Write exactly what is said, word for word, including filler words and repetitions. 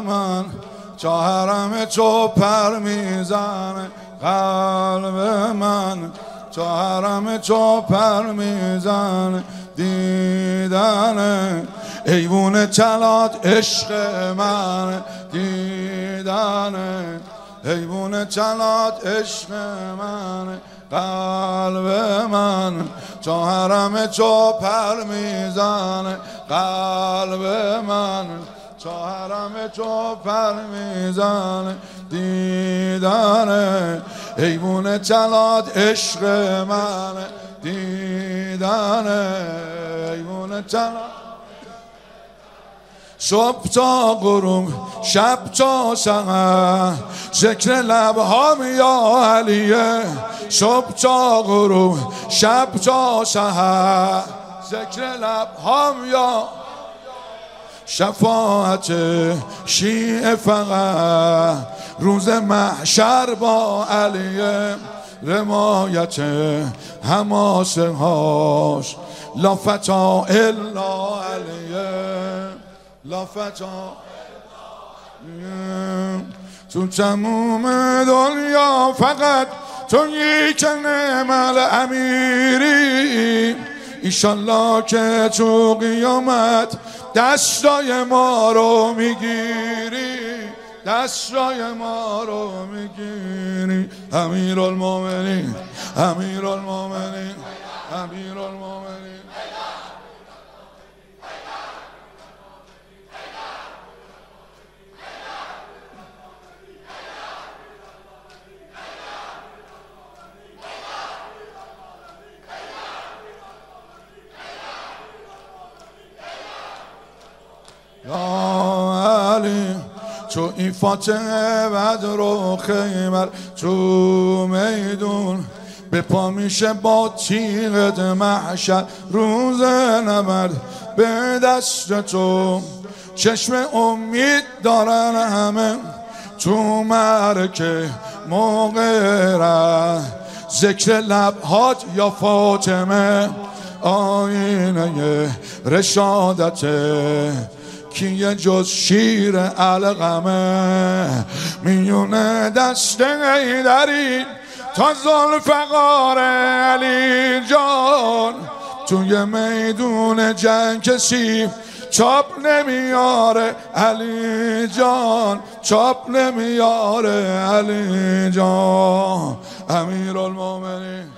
من تا حرم تو پر میزنه، قلب من تا حرم تو پر میزنه. دیدن ایوون طلات عشق من، دیدن ایوون طلات عشق من، قلب من تا حرم تو پر میزنه، قلب من تا حرم تو پر میزنه. دیدن ایوون طلات عشق من، دیدن ایوون طلات. صبح تا غروب شب تا سحر ذکر لبهام یا علیه، صبح تا غروب شب تا سحر ذکر لبهام یا شفاعت شیعه فقط روز محشر با علیه، رمایت حماسه هاش لا فتا الا علیه، لا فتا تو تموم دنیا فقط تو یک نعمل امیری، ایشالله که تو قیامت دستای ما رو میگیری، دستای ما رو میگیری. امیرالمومنین امیرالمومنین امیرالمومنین. یا علی تو این فاتحه بدر و خیبر، تو میدون به پا میشه با تیغت محشر، روز نبرد به دست تو چشم امید دارن همه، تو مرکه موقع ره ذکر لبهات یا فاطمه، آینه رشادته کیه جز شیر علقمه، میونه دست حیدری تا ذوالفقار علی جان، توی میدون جنگ کسی چاپ نمیاره علی جان، چاپ نمیاره علی جان. امیرالمومنین